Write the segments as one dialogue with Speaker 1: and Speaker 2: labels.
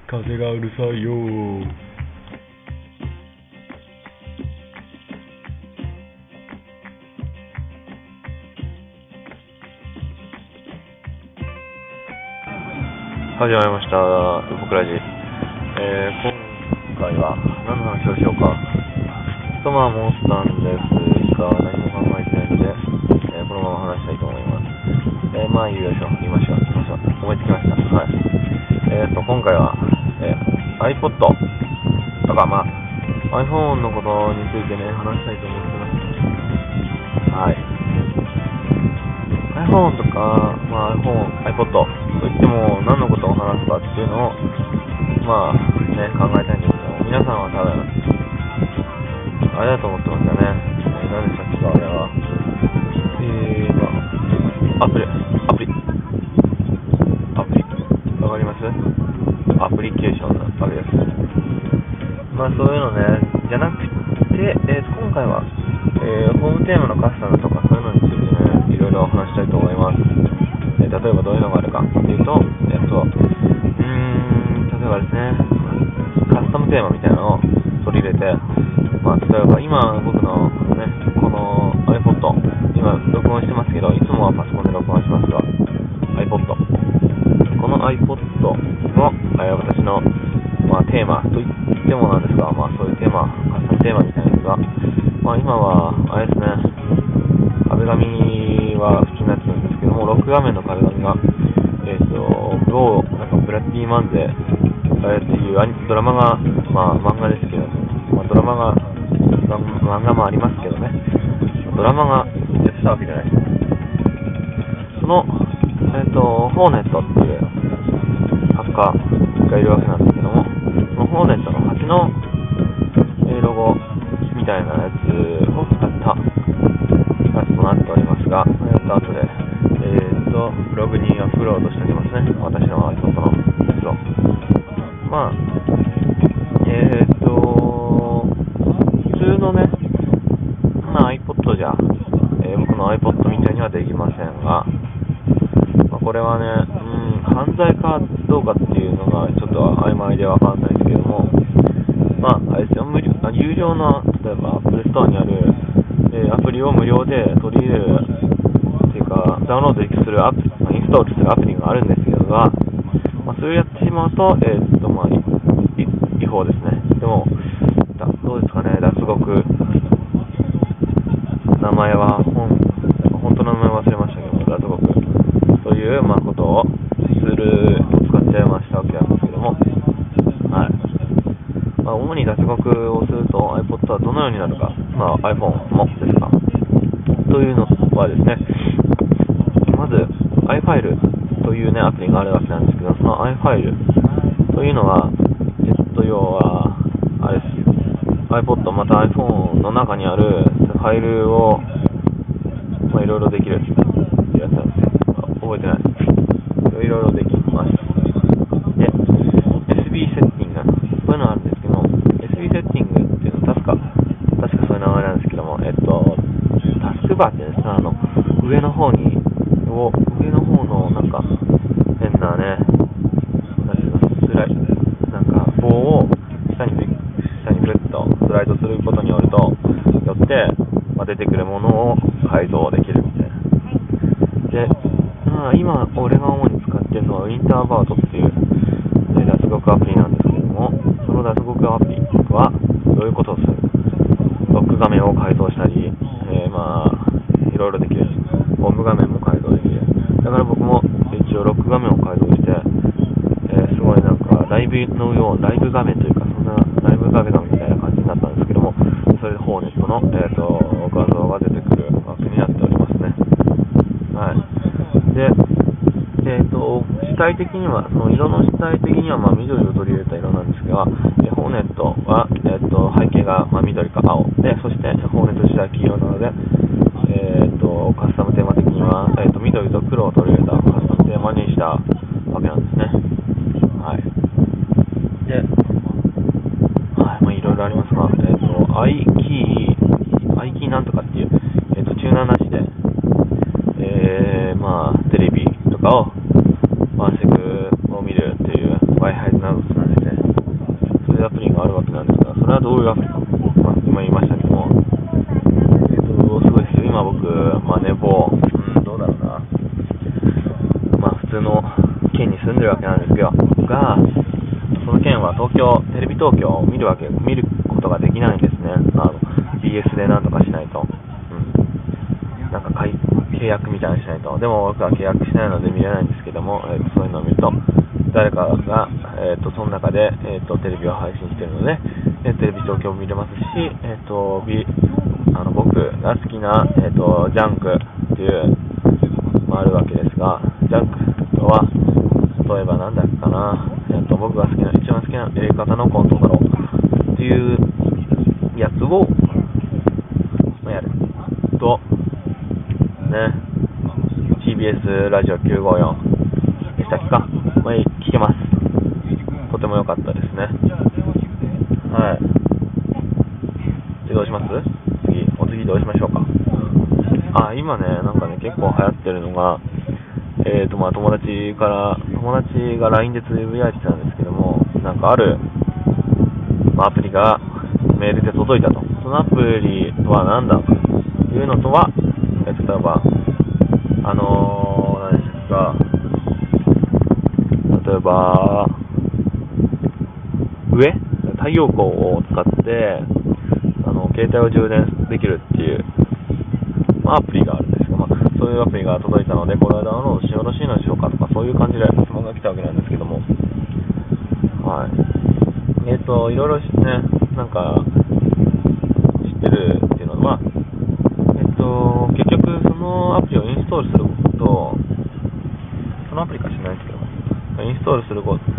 Speaker 1: 風がうるさいよー。
Speaker 2: 始まりました、僕ラジ。今回は何の話をしようかと思ったんですが、何も考えてないので、このまま話したいと思います。言いましょう。思いつきました。はい。今回は、iPod とか、iPhone のことについてね、話したいと思ってます。はい。iPhone とか、iPod といっても何のことを話すかっていうのを、考えたいんですけど、皆さんは多分、あれだと思ってますよね。何でしたっけか、あれは。アプリ。わかります？アプリケーションのあれです。そういうのね、じゃなくて、今回は、ホームテーマのカスタムとかそういうのについてね、いろいろ話したいと思います。例えばどういうのがあるかっていうと、例えばですね、カスタムテーマみたいなのを取り入れて、例えば今僕のね、この iPod、今録音してますけど、いつもはパソコンで録音しますが、iPod。この iPod の、私の、テーマといってもなんですが、そういうテーマ、カスタムテーマみたいなやつが、今は、あれですね、壁紙は普通のやつなんですけども、6画面の壁紙が、ブラッディマンゼっていうドラマが、漫画ですけど、漫画もありますけどね、ドラマがやってたわけじゃないですか。その、ホーネットっていう作家がいるわけなんですけども、そのホーネットの蜂のロゴみたいなやつを使ったやつとなっておりますが、後で、ブログにアップロードしておきますね。私の iPod のやつを。普通のね、iPod じゃ、僕の iPod みたいにはできませんが、これはね、犯罪かどうかっていうのがちょっと曖昧でわかんないですけども、あれですよ、有料の、例えば Apple Store にある、アプリを無料で取り入れるっていうか、ダウンロードするインストールするアプリがあるんですけどそれをやってしまうと、違法ですね。でも、どうですかね、脱獄、名前は、本当の名前忘れましたけども、脱獄という、ことを使っちゃいましたわけなんですけども、はい。主に脱獄をすると iPod はどのようになるか、iPhone もですか。というのはですね、まず iFile というね、アプリがあるわけなんですけど、その iFile というのは、要は、あれです。iPod また iPhone の中にあるファイルを、いろいろできるっていうやつなんですよ。覚えてないです。いろいろできます。で、SB セッティング、そういうのあるんですけど、SB セッティングっていうのは確かそういう名前なんですけども、タスクバーってですね、上の方の変なね、棒を下にグッとスライドすることによって、出てくるものを改造できるみたいな。で、今俺が主に使っているのはウィンターバードっていう脱獄アプリなんですけども、その脱獄アプリはどういうことをする？ロック画面を改造したり、いろいろできる。ホーム画面も改造できる。だから僕も一応ロック画面を改造して、すごいライブ画面というか、そんなライブ画面みたいな感じになったんですけども、それでホーネットの、画像が出てくるわけになっておりますね。はい。で、主体的には、その色の主体的には緑を取り入れた色なんですが、ホーネットは、背景が緑か青で、そしてホーネット自体黄色なので、カスタムテーマ的には、緑と黒を取り入れたカスタムテーマにしたわけなんですね。はい。で、いろいろありますが、iKey なんとかっていう、チューナーなしで、テレビとかを、マーシグを見るっていう Wi-Fi などつなアプリがあるわけなんですが、それはどういうアプリか、今言いましたけども、すごいですよ。今僕、寝坊、どうだろうな、普通の県に住んでるわけなんですが、その県はテレビ東京を見ることができないんですね。BS でなんとかしないと、なんか契約みたいなのしないと。でも僕は契約しないので見れないんですけども、そういうのを見ると、誰かが、その中で、テレビを配信しているので、テレビ東京を見れますし、僕が好きな、ジャンクっていう、あるわけですが、ジャンクとは、例えばなんだっけかな、僕が一番好きなやり方のコントだろうっていうやつを、やると、ね、TBS ラジオ954でしたっけか、聞けます。とても良かったですね。はい。で、どうします？次どうしましょうか。今ね、結構流行ってるのが、友達が LINE でつぶやいてたんですけども、ある、アプリがメールで届いたと。そのアプリは何だというのとは、例えば、何ですか、例えば、太陽光を使って、携帯を充電できるっていう、アプリがあるんですが、そういうアプリが届いたので、これはダウンロードしてよろしいのでしょうかとか、そういう感じで質問が来たわけなんですけども、はい。いろいろね、知ってるっていうのは、結局そのアプリをインストールすると、そのアプリか知らないですけども、インストールすること、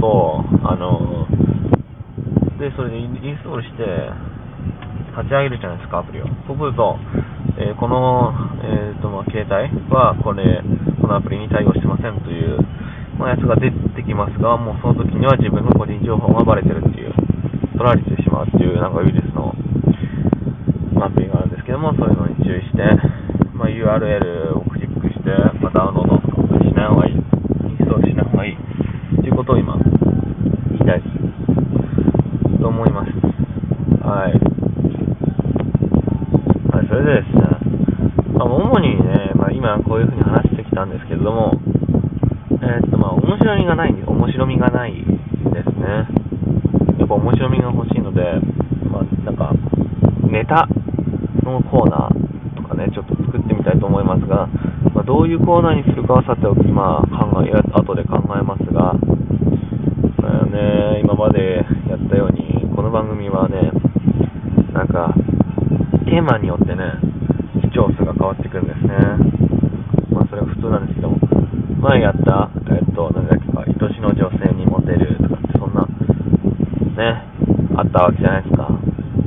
Speaker 2: で、それでインストールして、立ち上げるじゃないですか、アプリを。そうすると、この、携帯はこのアプリに対応してませんという、やつが出てきますが、もうその時には自分の個人情報がバレてるっていう、取られてしまうっていう、ウイルスのアプリがあるんですけども、そういうのに注意して、URL をクリックして、ダウンロードしない方がいい、インストールしない方がいいということを今、言いたいと思います。はい。それでですね、主にね、今こういう風に話してきたんですけれども、面白みがないんですね。やっぱ面白みが欲しいので、ネタのコーナーとかね、ちょっと作ってみたいと思いますが、どういうコーナーにするかはさておき、後で考えますが、今までやったように、この番組はね、テーマによってね、視聴数が変わってくるんですね。それは普通なんですけども、前やった、愛しの女性にモテるとかって、そんな、ね、あったわけじゃないですか。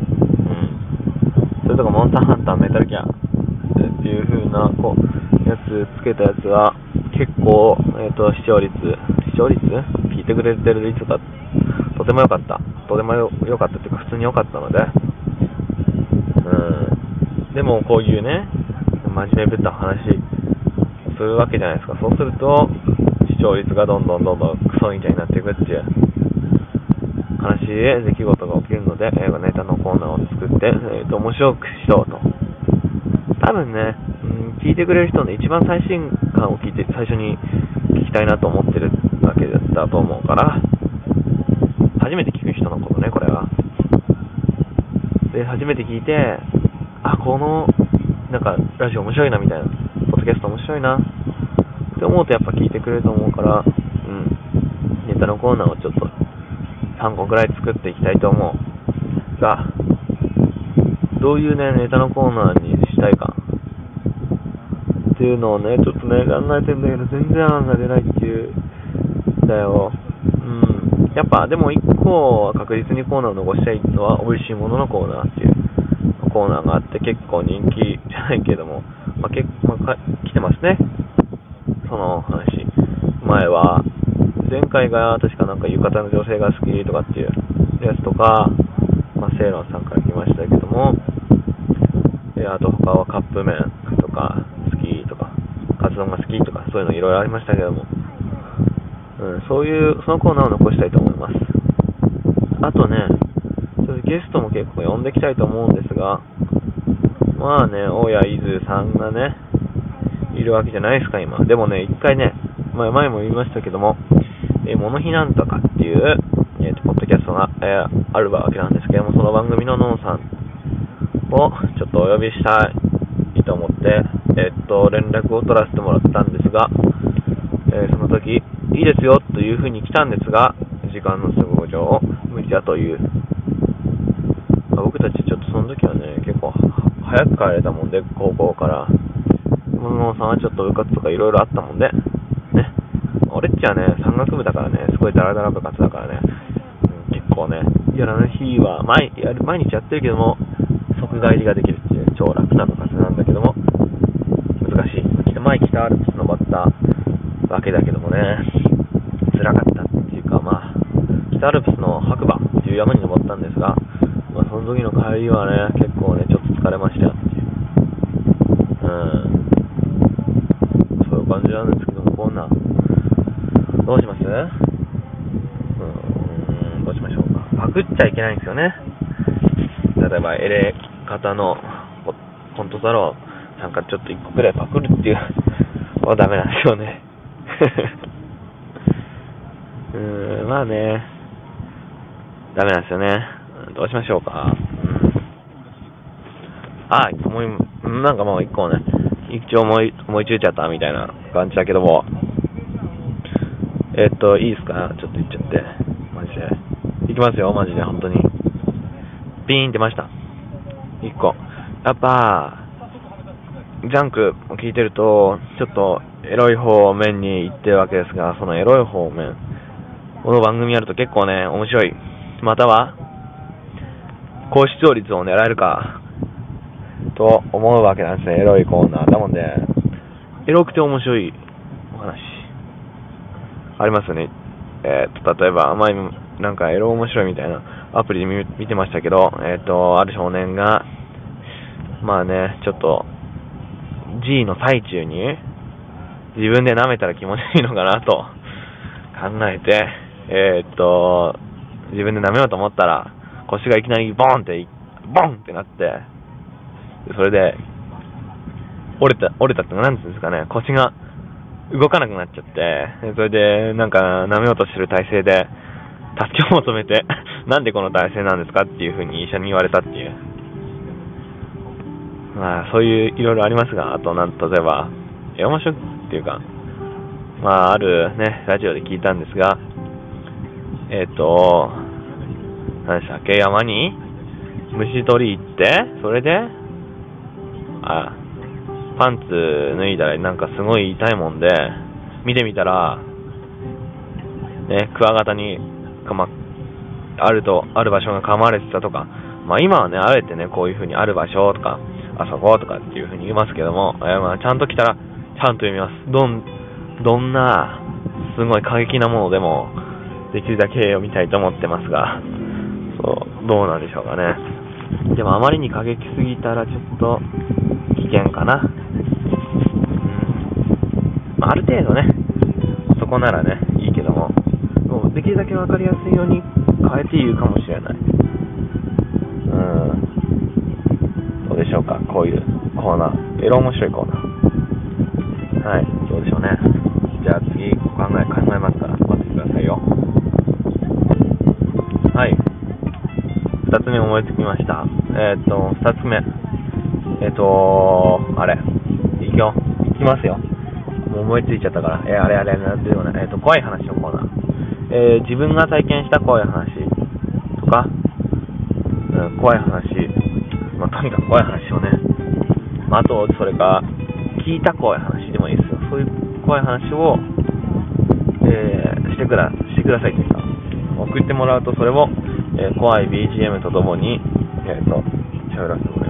Speaker 2: それとか、モンスターハンター、メタルギアっていう風な、やつつけたやつは、結構、視聴率、聞いてくれてる率が、とても良かった。とても良かったっていうか、普通に良かったので、でもこういうね、真面目ぶった話するわけじゃないですか。そうすると視聴率がどんどんクソみたいになっていくっていう悲しい出来事が起きるので、ネタのコーナーを作って、面白くしようと。多分ね、聞いてくれる人の一番最新感を聞いて最初に聞きたいなと思ってるわけだと思うから、初めて聞く人のことね、これは。で、初めて聞いて、このラジオ面白いなみたいな、ポッドキャスト面白いなって思うとやっぱ聞いてくれると思うから、ネタのコーナーをちょっと3個ぐらい作っていきたいと思うが、どういうね、ネタのコーナーにしたいかっていうのをね、ちょっとね、考えてんだけど、全然案が出ないっていうんだよ。やっぱ、でも1個は確実にコーナーを残したいのは、美味しいもののコーナーっていうコーナーがあって、結構人気じゃないけども、結構来てますね、その話。前回が確か浴衣の女性が好きとかっていうやつとか、セイロンさんから来ましたけども、あと他はカップ麺とか好きとか、カツ丼が好きとか、そういうのいろいろありましたけども、そのコーナーを残したいと思います。あとね、 ゲストも結構呼んできたいと思うんですが、まあね、大谷伊豆さんがね、いるわけじゃないですか、今。でもね、一回ね、前も言いましたけども、モノヒなんとかっていう、ポッドキャストが、あるわけなんですけども、その番組のノンさんをちょっとお呼びしたいと思って、連絡を取らせてもらったんですが、その時、いいですよというふうに来たんですが、時間の都合上、無理だという。僕たちちょっとその時はね、結構早く帰れたもんで、高校から。ノンさんはちょっと部活とかいろいろあったもんで、ね。俺っちはね、山岳部だからね、すごいダラダラ部活だからね、結構ね、やらない日は毎日やってるけども、即帰りができるっていう超楽な部活なんだけども、難しい。前北アルプス登ったわけだけどもね、辛かったっていうか、北アルプスの白馬っていう山に登ったんですが、その時の帰りはね、結構ね、ちょっと疲れましたよっていう。そういう感じなんですけども、こんな、どうします？どうしましょうか。パクっちゃいけないんですよね。例えば、エレ方のコント太郎さんからちょっと1個くらいパクるっていうのはダメなんですよね。まあね、ダメなんですよね。どうしましょうか。なんかもう1個ね、一応思いついちゃったみたいな感じだけども、いいですか？ちょっと言っちゃって。マジで。いきますよ、マジで、本当に。ピーンってました。1個。やっぱ、ジャンクを聞いてると、ちょっとエロい方面に行ってるわけですが、そのエロい方面、この番組やると結構ね、面白い。または、高視聴率を狙えるか、と思うわけなんですね、エロいコーナー。だもんで、エロくて面白いお話、ありますよね。例えば、前なんかエロ面白いみたいなアプリで見てましたけど、ある少年が、まあね、ちょっと、G の最中に、自分で舐めたら気持ちいいのかなと考えて、自分で舐めようと思ったら、腰がいきなりボンってなって、それで、折れたってなんていうんですかね、腰が動かなくなっちゃって、それで、なんか、舐めようとしてる体勢で、助けを求めて、なんでこの体勢なんですかっていう風に医者に言われたっていう。そういういろいろありますが、あと、例えば、面白いっていうか、あるね、ラジオで聞いたんですが、何でしたっけ、山に虫取り行って、それで、パンツ脱いだらなんかすごい痛いもんで、見てみたら、ね、クワガタにある場所が噛まれてたとか、今はね、あえてね、こういう風にある場所とか、あそことかっていう風に言いますけども、ちゃんと来たら、ちゃんと読みます。どんな、すごい過激なものでも、できるだけ読みたいと思ってますが、どうなんでしょうかね。でもあまりに過激すぎたらちょっと危険かな。ある程度ね、そこならね、いいけども、できるだけわかりやすいように変えているかもしれない。どうでしょうか、こういうコーナー、エロ面白いコーナー。はい、どうでしょうね。じゃあ次考えますから待ってくださいよ。はい、2つ目思いつきました。2つ目、いきますよ。もう思いついちゃったから、なんていうのね、怖い話のコーナー。自分が体験した怖い話とか、怖い話、とにかく怖い話をね、あと、それか、聞いた怖い話でもいいですよ。そういう怖い話を、してくださいというか、送ってもらうと、それを、怖い BGM とともに、喋らせてもらいます。